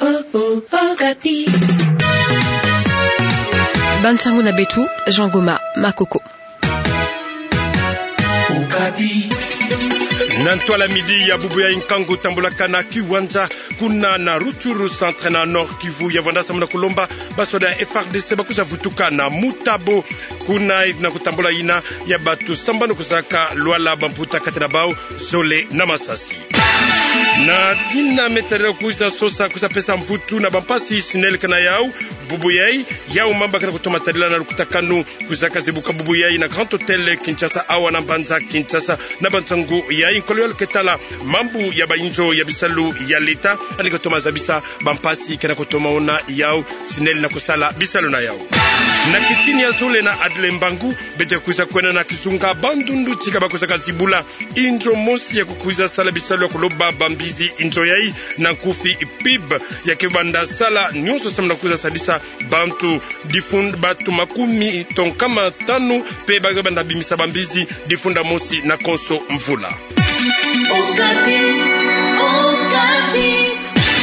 Okapi. Bansango na betu, Jean Goma, Makoko. Okapi. Nantwala midi ya bubu ya inkangu tambulaka na kiwanja kuna na Rutshuru centre na Nord Kivu ya vanda samuna kulomba basoda ya FARDC bakuza vutuka na Mutabo kuna na kutambula ina ya batu sambano kusaka Luala Bamputa katina bao Zole na Masasi na dina metere kuza sosa kuza pesa mfutu na bampasi sinel kana yao bubu yai yao mamba kana kutoma tadila na lukutakanu kuza kazibuka bubu yai na Grand Hotel Kinshasa awa na Banza Kinshasa na Bansangu yai kolyo ketala mambu ya bainzo ya bisalu ya leta aliko toma zabisa bampasi kana kutoma ona yao sinel na kusala bisalu na yao na kitini ya Zole na Adle Mbangu bete kuza kwena na kizunga bandundu chika bakuza kazibula injo mosi ya kukuza sala bisalu ya kuloba bambizi injo yai na kufi pib ya kibanda sala nyonso samna kuza sabisa bantu difund batu makumi tonkama tanu pe bagabanda bimisa bambizi difunda mosi na konso mvula. Okapi, Okapi.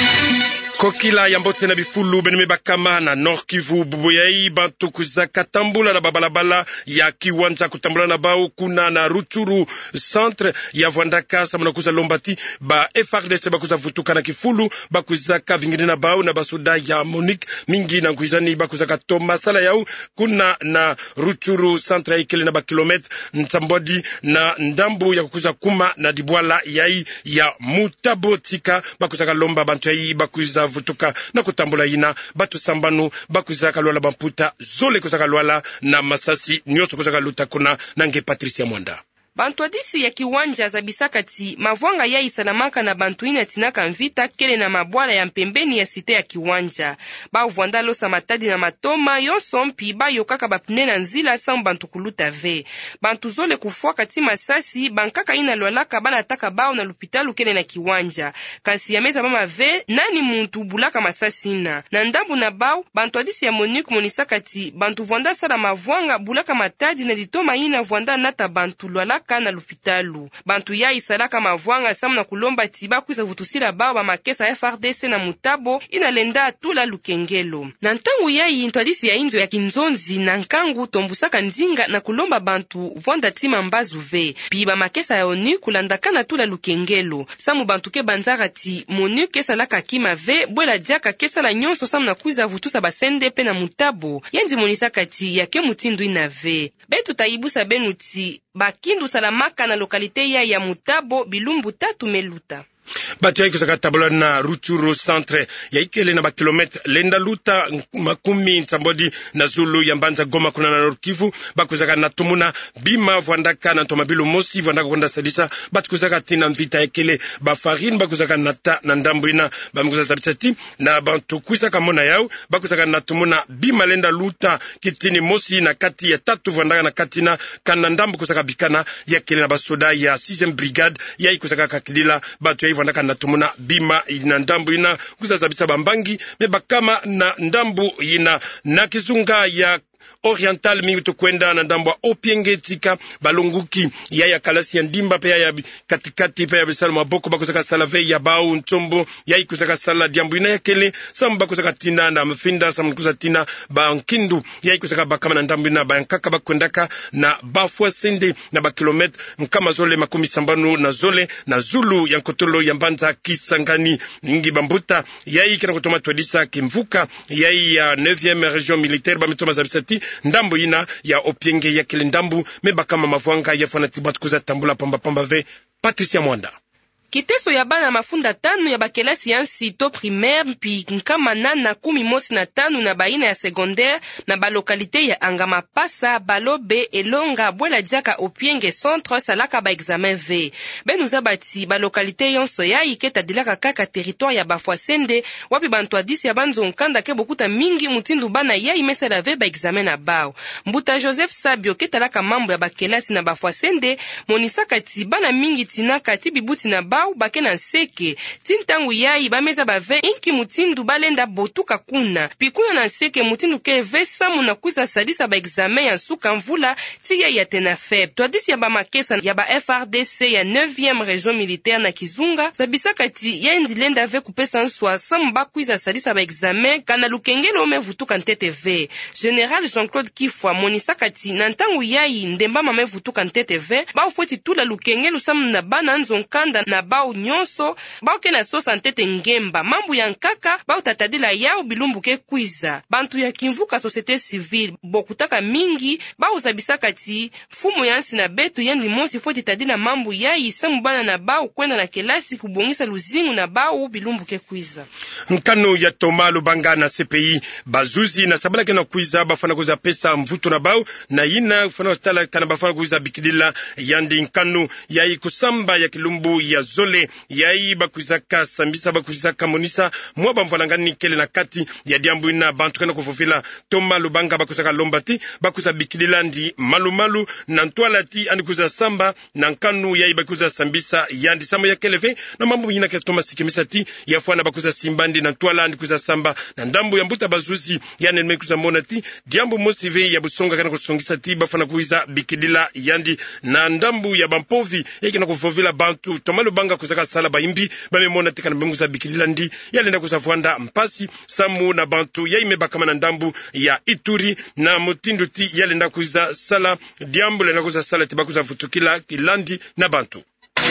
Kokila yambote na bifulu benime bakama na Nord Kivu buboyai bantu kuzaka tambula na babalabala ya kiwanja kutambula na bao kuna na Rutshuru centre ya Vwandaka samuna kuza lombati ba FARDC bakuza vutuka na kifulu bakuzaka vingine na bao na basuda ya Monique mingi na kuizani bakuzaka toma sala yao kuna na Rutshuru centre ya ikele na bakilometre ntambodi na ndambu ya kukuza kuma na dibwala yai ya Mutabo tika bakuzaka lomba bantu yai bakuza vutuka na kutambula ina batu sambanu bakuzaka Luala Bamputa Zole kuzaka Luala na Masasi nyoso kuzaka lutakuna nange Patricia Mwanda. Bantu adisi ya kiwanja za bisakati mavwanga ya isalamaka na bantu ina tinaka mvita kele na mabwala ya mpembeni ya site ya kiwanja. Ba uvwanda losa matadi na matoma yonso mpi ba yokaka bapne na nzila sang bantu kuluta ve. Bantu Zole kufua kati Masasi bankaka ina Lualaka bana ataka bao na lupitalu kele na kiwanja. Kansi ya meza mama ve nani muntu bulaka Masasi ina. Na ndambu na bao bantu adisi ya Monique monisakati bantu vwanda sala mavwanga bulaka matadi na ditoma ina vwanda nata bantu Lualaka na lupitalu. Bantu ya isalaka mavwanga samna kulomba tiba kuisa vutusila bao ba makesa FARDC na Mutabo inalenda tula lukengelo. Na ntangu ya intwadisi ya inzo ya kinzonzi na nkangu tombusaka nzinga na kulomba bantu vwanda tima mbazu ve. Piba makesa ya ONU kulandaka na tula lukengelo. Samu bantu ke banzara ti MONU kesa laka kima ve bwela diaka kesa la nyonso samna kuisa vutusa basende pe na Mutabo. Yendi monisaka ti yake mutindu ina ve. Betu taibusa benuti bakindu salamaka na lokalite ya Mutabo bilumbu tatu meluta. Batu ya kusaka tabula na Rutshuru centre ya ikele na bakilometre lenda luta makumi nsambodi na Zulu ya Mbanza Goma kuna na Nord Kivu bakuzaka na tumuna bima Vwandaka na Tomabilu mosi Vwandaka kwenda sadisa batukuzaka tina mvita ikele bafarine bakuzaka nata na ndambu ina bamkuza sadisa ti na bantu kusaka mona yao bakuzaka na tumuna bima lenda luta kitini mosi na kati ya tatu Vwandaka na katina kana ndambu kusaka bikana ya kele na basoda ya 6e brigade ya ikusaka kakidila batu ya Vwandaka na tumuna bima ina ndambu ina kuzazabisa bambangi mebakama na ndambu ina na kizunga ya Oriental mingi tukwenda na ndambwa opienge tika balunguki ya kalasi ya ndimba pe ya katikati pe ya bisalu maboko bakusaka salave ya bao ntombo ya ikusaka sala diambu ina ya kele samba kusaka tina na mfinda samba kusaka tina bankindu ya ikusaka bakama na ndambu ina bankaka bakwendaka na bafwa sende na bakilometre mkama Zole makumi sambanu na Zole na Zulu ya Nkotolo ya Mbanza Kisangani mingi bambuta ya ikina kutoma twadisa kimvuka ya 9e region militaire bamitoma zabisati ndambu ina ya opienge ya kile ndambu mebakama mavwanga ya fanatibat kuza tambula pamba ve Patricia Mwanda. Kiteso ya bana mafunda tanu ya bakelasi ya nsito primaire mpi nkama na 15 na baina ya secondaire na balokalite ya Angama Pasa, Balobe, Elonga, Bwela Diaka Opienge centre salaka ba examen V. Benuza bati balokalite yonso ya iketa dilaka kaka territoire ya Bafwasende wapi bantu adisi ya banzo nkanda ke bokuta mingi mutindu bana ya imesela ve ba examen na bao. Mbuta Joseph Sabio ketalaka mambo ya bakelasi na Bafwasende monisaka ti bana mingi tinaka ti bibuti na bao bao bake na nseke tintangu yayi bameza bave inki mutindu balenda botuka kuna pikuna na nseke mutindu ke vesamu na kuza sadisa ba examen ya suka mvula tiya ya tena feb twadisi ya ba makesa ya ba FRDC ya 9e région militaire na Kizunga zabisa kati ya indilenda ve kupesa nswa samu bakwiza sadisa ba examen kana lukengelo mevutuka ntetv General Jean-Claude Kifwa monisa kati na ntangu yayi ndemba mamevutuka ntetv bao fweti tula lukengelo samu na bana nzonkanda na bao nyonso bao ke na sosa ntete ngemba mambu ya nkaka bao tatadila yao bilumbu ke kwiza bantu ya kimvuka société civile bokutaka mingi bao zabisa kati fumu yansi na betu yendi mosi fweti tadila mambu yayi samu bana na bao kwenda na kelasi kubongisa luzingu na bao bilumbu ke kwiza nkanu ya Toma Lubanga na CPI bazuzi na sabala kena kwiza bafana kuza pesa mvuto na bao na ina fana stala kana bafana kuza bikidila yandi nkanu yai kusamba ya kilumbu ya zole yai bakuzaka sambisa bakuzaka monisa mwaba mvalangani kele na kati ya diambu ina bantu kana kufufila Toma Lubanga bakuzaka lombati bakuza bikidila ndi malumalu na ntwala ti andi kuza samba na nkanu yai bakuza sambisa yandi sama ya keleve na mambu yina ketoma sikimisa ti ya fwana bakuza simbandi na ntwala andi kuza samba na ndambu ya mbuta bazuzi yani mekuza mona ti diambu mosive ya busonga kana kusongisa ti bafana kuiza bikidila yandi na ndambu ya bampovi yake na kufovila bantu Toma Lubanga kuzaka sala baimbi bamemona tika na mbenguza bikidila ndi yalenda kuzavwanda mpasi samu na bantu yaimeba kama na ndambu ya Ituri na mutindu ti yalenda kuza sala diambu lenda kuza sala tiba kuza futukila kilandi na bantu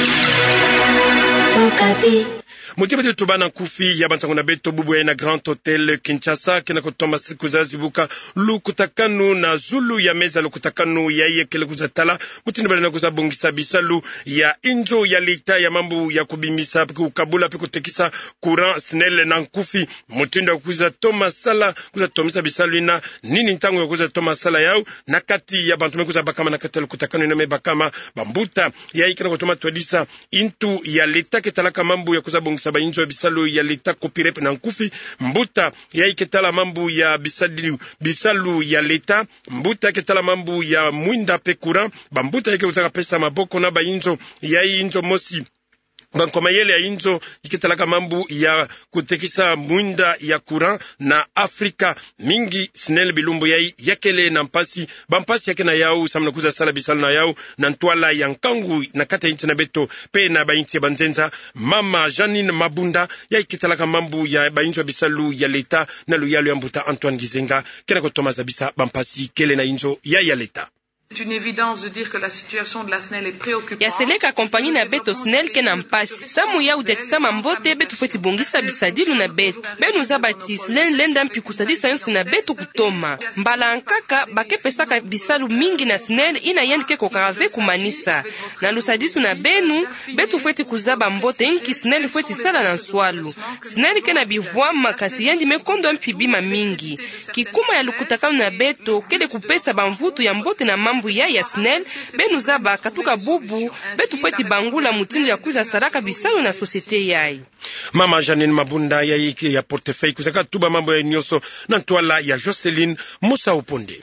Mutibete tubana kufi ya bantangu na beto bubu ya na Grand Hotel Kinshasa kena kutoma siku za zibuka lukutakanu na zulu ya meza lukutakanu ya iye kele kuzatala mutini bale na kuzabongisa bisalu ya injo ya lita ya mambu ya kubimisa kukabula piku tekisa kuran snele na nkufi mutini wa kuzatoma sala kuzatomisa bisalu ina nini ntangu ya kuzatoma sala yao na kati ya bantume kuzabakama na kati lukutakanu ina mebakama bambuta ya iye kena kutoma tuadisa intu ya lita ketalaka mambu ya kuzabongisa ba injo bisalu ya leta kopirep na nkufi mbuta ya iketala mambu ya bisalu ya leta mbuta ketala mambu ya mwinda pekura bambuta yake uzaka pesa maboko na ba injo ya injo mosi bankoma yele ya injo ikitalaka mambu ya kutekisa mwinda ya kura na Afrika mingi snel bilumbu yai yakele na mpasi bampasi yake na yao samna kuza sala bisalu na yao na ntwala ya nkangu na kata inchi na beto pe na ba inchi ya banzenza mama Janine Mabunda ya ikitalaka mambu ya ba injo bisalu ya leta na luyalu ya mbuta Antoine Gizenga kena kutoma zabisa bampasi kele na injo ya leta. C'est une évidence de dire que la situation de la SNEL est préoccupante. Ya seleka kompani na beto SNEL ke na mpasi. Samu ya utekisa mambote betu feti bongisa bisadilu na betu. Benu zabatis lenda mpi kusadisa yansi na betu kutoma. Mbala ankaka bake pesaka bisalu mingi na SNEL ina yendike kokarave kumanisa. Na lusadisu na benu betu feti kuzaba mbote inki SNEL feti sala na nswalu. SNEL ke na bivwama kasi yendi mekondo mpi bima mingi. Kikuma ya lukutakamu na beto kele kupesa bamvutu ya mbote na mambo ya SNEL benu zaba katuka bubu betu fweti bangula mutindo ya kuza saraka bisalu na societe yai. Mama Janine Mabunda ya iki ya portefeuille kuzaka tuba mambo ya nyoso na ntwala ya Jocelyn Musa Uponde.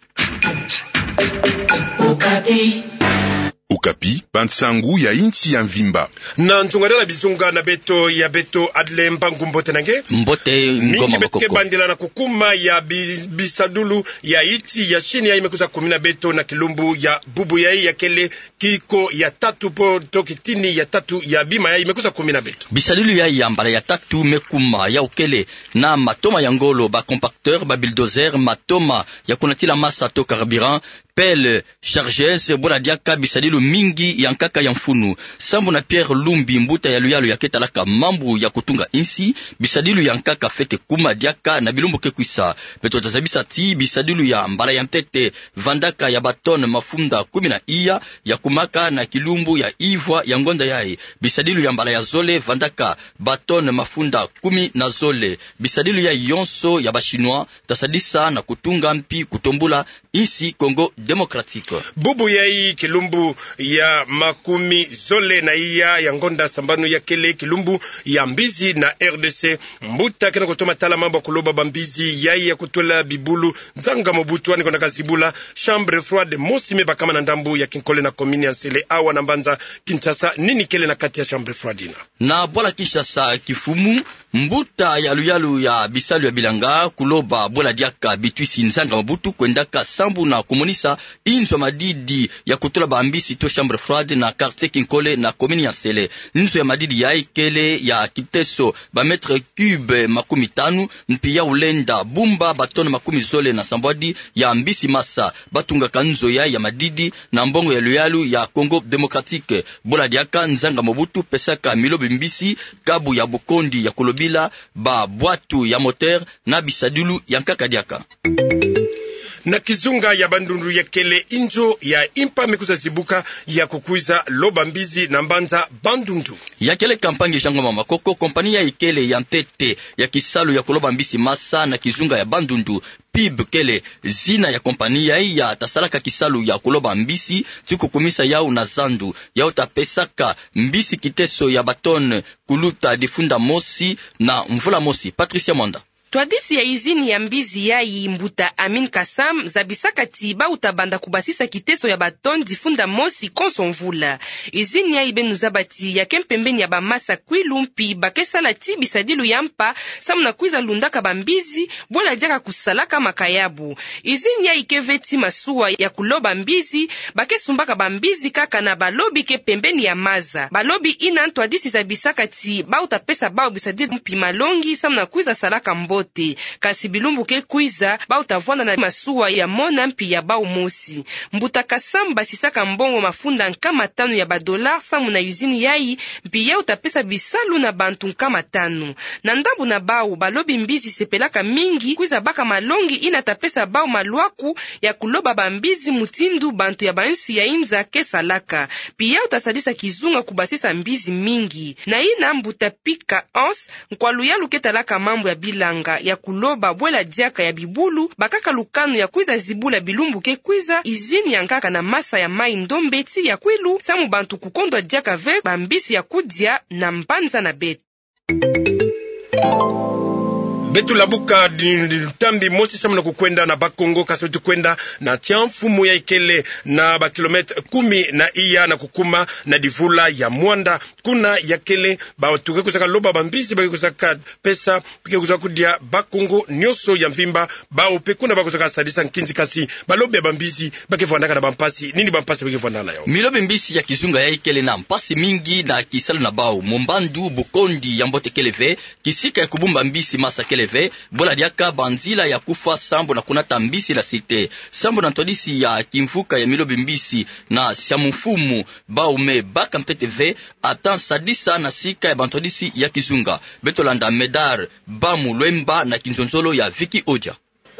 Okapi, Pantsangu ya inchi ya mvimba. Na nzungarela bizunga na beto ya beto adle mbangu mbote nange. Mbote ngoma makoko. Mingi bandila na kukuma ya bisadulu ya iti ya chini ya imekuza kumina beto na kilumbu ya bubu ya kele kiko ya tatu po tokitini ya tatu ya bima ya imekuza kumina beto. Bisadulu ya mbala ya tatu mekuma ya ukele na matoma ya ngolo ba compacteur ba bulldozer matoma ya kunatila masa to carburant pelle chargeuse bona diaka bisadilu mingi ya nkaka ya mfunu sambu na Pierre Lumbi mbuta ya luyalo ya ketalaka mambu ya kutunga insi bisadilu ya nkaka fete kuma diaka na bilumbu kekwisa beto tazabisa ti bisadilu ya mbala ya ntete vandaka ya baton mafunda 10 iya ya kumaka na kilumbu ya ivwa ya ngonda yai bisadilu ya mbala ya zole vandaka baton mafunda 10 na zole bisadilu ya yonso ya bashinois tasadisa na kutunga mpi kutombula insi Kongo Demokratiko. Bubu yai kilumbu ya makumi zole na iya ya ngonda sambano ya kele kilumbu ya mbizi na RDC mbuta kena kutoma tala mambo kuloba bambizi yai ya kutola bibulu zanga mobutu wani kona kazibula chambre froide mosime bakama na ndambu ya kinkole na komini ya Nsele awa na Mbanza Kinshasa nini kele na kati ya chambre froide na bola Kinshasa kifumu mbuta ya luyalu ya bisalu ya bilanga kuloba bola diaka bitwisi nzanga mobutu kwendaka sambu na komunisa inzo madidi ya kutola bambisi to chambre froide na quartier kinkole na komini ya Nsele inzo ya madidi ya ikele ya kiteso ba metre cube makumi tanu mpia ulenda bumba batone makumi zole na sambwadi ya mbisi masa batunga kanzo ya madidi na mbongo ya luyalu ya Congo Democratique bola diaka nzanga mobutu pesaka milobi mbisi kabu ya bukondi ya kolobila ba bwatu ya moteur na bisadulu ya nkaka diaka na kizunga ya bandundu ya kele injo ya impa mekuza zibuka ya kukuiza loba mbizi na Mbanza bandundu ya kele kampangi Jangoma Makoko kompani ya ikele ya ntete ya kisalu ya kuloba mbisi masa na kizunga ya bandundu PIB kele zina ya kompani ya tasalaka kisalu ya kuloba mbisi tukukumisa yao na zandu yao tapesaka mbisi kiteso ya baton kuluta difunda mosi na mvula mosi. Patricia Mwanda Twadisi ya usine ya mbizi ya Mbuta Amin Kasam zabisaka tiba utabanda kubasisa kiteso ya baton difunda mosi konso mvula. Usine ya ibenu zabati ya kempembeni ya bamasa kwilumpi bakesala tibi sadilu yampa samuna kuiza lundaka bambizi bola diaka kusalaka makayabu. Usine ya ikeveti masuwa ya kuloba mbizi bakesumbaka bambizi kaka na balobi ke pembeni ya maza. Balobi ina twadisi zabisaka tiba utapesa bao bisadilu mpi malongi samuna kuiza salaka mbo kasi bilumbu ke kuiza ba utavwana na masuwa ya mona mpi ya bao mosi. Mbuta Kasamba sisaka mbongo mafunda nkama tanu ya $5 samu na usine yai mpi ya utapesa bisalu na bantu nkama tanu. Na ndambu na bao balobi mbizi sepelaka mingi kuiza baka malongi ina tapesa bao maluaku ya kuloba bambizi mutindu bantu ya bansi ya inza kesalaka. Pia utasadisa kizunga kubasisa mbizi mingi. Na ina Mbuta Pika Ons nkwalu ya luketalaka mambo ya bilanga ya kuloba bwela diaka ya bibulu bakaka lukano ya kuiza zibula bilumbu ke kuiza izini ya nkaka na masa ya mai ndombeti ya kwilu samu bantu kukondwa diaka ve bambisi ya kudia na Mbanza na betu betu labuka tambi mosi samuna kukwenda na Bakongo kasetu kwenda na tiamfumu ya ikele na bakilometre 10 na iya na kukuma na divula ya Mwanda kuna ya kele ba tuke kusaka loba bambizi ba kusaka pesa pike kusaka kudia Bakongo nyoso ya mvimba ba upe kuna ba kusaka sadisa nkinzi kasi balobe ya bambizi bakevandaka na bampasi nini bampasi bakevandana yao milobe mbisi ya kizunga ya ikele na mpasi mingi na kisalu na bao Mombandu Bukondi ya mbote keleve kisika ya kubumba mbisi masa keleve bola diaka banzila ya kufa sambo na kunata mbisi la site sambo na ntodisi ya kimfuka ya milobe mbisi na siamufumu baume baka mteteve atan sadisa na sika ya bantodisi ya kizunga betolanda medar bamu lwemba na kinzonzolo ya Viki Oja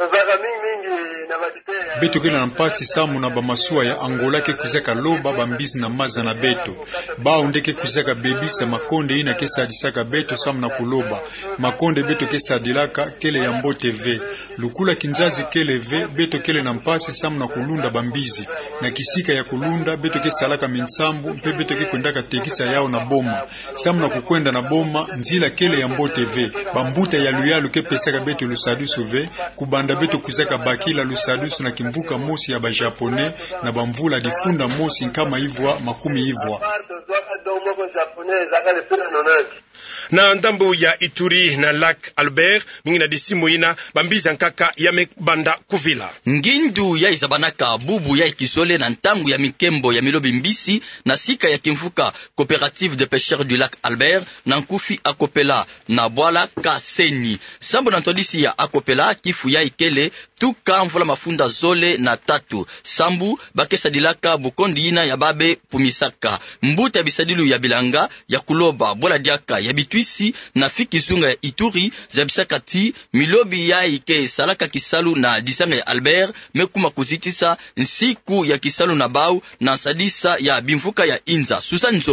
beto kena mpasi samu na bamasuwa ya Angola ke kuzaka loba bambizi na maza na beto bao ndeke kuzaka bebisa makonde ina kesa adisaka beto samu na kuloba makonde beto kesa adilaka kele ya mbote ve lukula kinzazi kele ve beto kele na mpasi samu na kulunda bambizi na kisika ya kulunda beto kesa alaka minsambu mpe beto ke kwendaka tekisa yao na boma samu na kukwenda na boma nzila kele ya mbote ve bambuta ya luyalu ke pesaka beto lusadusu ve kubanda beto kuzaka bakila lusadusu na mbuka mosi ya bajapone na bamvula difunda mosi nkama ivwa makumi ivwa na ndambo ya Ituri na Lac Albert mingi na disimu ina bambizi nkaka ya mebanda kuvila ngindu ya izabanaka bubu ya ikizole na ntangu ya mikembo ya milobi mbisi na sika ya kimfuka coopérative de pêcheurs du Lac Albert na nkufi akopela na bwala Kasenyi sambo na ntodisi ya akopela kifu ya ikele tuka mvula mafunda zole na tatu sambu bakesa dilaka Bukondi ina ya babe pumisaka mbuta bisadilu ya bilanga ya kuloba bwala diaka ya bitwisi na fikizunga ya Ituri zabisaka ti milobi ya ike salaka kisalu na disanga ya Albert mekuma kuzitisa nsiku ya kisalu na bau na sadisa ya bimfuka ya Inza Susan Zobo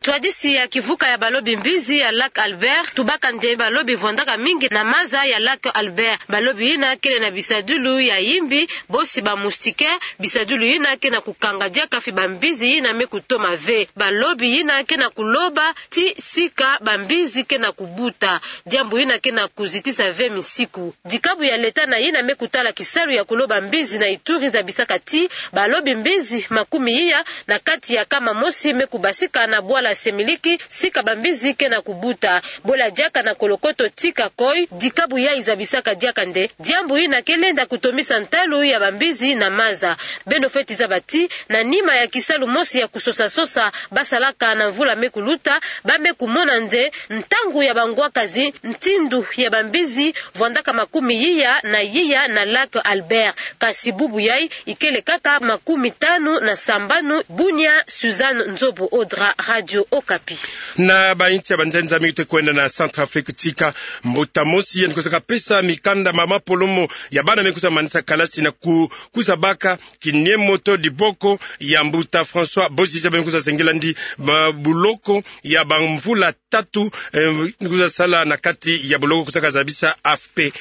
Tuadisi ya kivuka ya balobi mbizi ya Lac Albert tubaka nde balobi vondaka mingi na maza ya Lac Albert. Balobi ina kele na bisadulu ya yimbi bosi ba moustiquaire bisadulu ina ke na kukanga dia kafi bambizi ina me kutoma ve. Balobi ina ke na kuloba ti sika bambizi ke na kubuta. Diambu ina ke na kuzitisa ve misiku. Dikabu ya leta na ina me kutala kisalu ya kuloba mbizi na Ituri za bisaka ti balobi mbizi makumi iya na kati ya kama mosi me kubasika na bwala semiliki sika bambizi ke na kubuta. Bola diaka na kolokoto tika koi dikabu ya izabisaka diaka nde. Diambu ina kelenda kutomisa ntalu ya bambizi na maza. Beno feti zabati na nima ya kisalu mosi ya kusosa basalaka na mvula mekuluta bame kumona nde ntangu ya bangwa kazi ntindu ya bambizi vondaka makumi yiya na Lac Albert. Kasi bubu yai ikele kaka makumi tanu na sambanu. Bunia Suzanne Nzobo Odra Radio Okapi. Na bainti ya banzenza mite kwenda na Centrafrique tika mbuta mosi kusaka pesa mikanda mama polomo ya bana mekusa manisa kalasi na kusa baka kinye moto di boko ya mbuta François Bozija mekusa sengela ndi buloko ya bamvula tatu kusa sala na kati ya buloko kusaka zabisa AFP.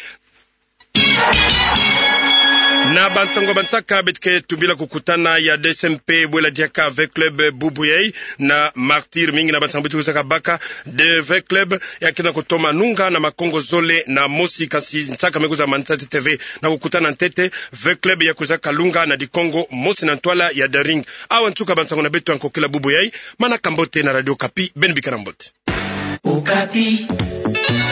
Na bansango bansaka betke tubila kukutana ya DSMP bwela diaka avec club Bubuyei na martir mingi na bansango kusaka baka de avec club ya kina kutoma nunga na makongo zole na mosi kasi nsaka mekuza mansati TV na kukutana ntete avec club ya kusaka lunga na di Congo mosi na ntwala ya daring awa ntuka bansango na betu ankokila Bubuyei mana kambote na Radio Kapi Ben Bikarambote Okapi.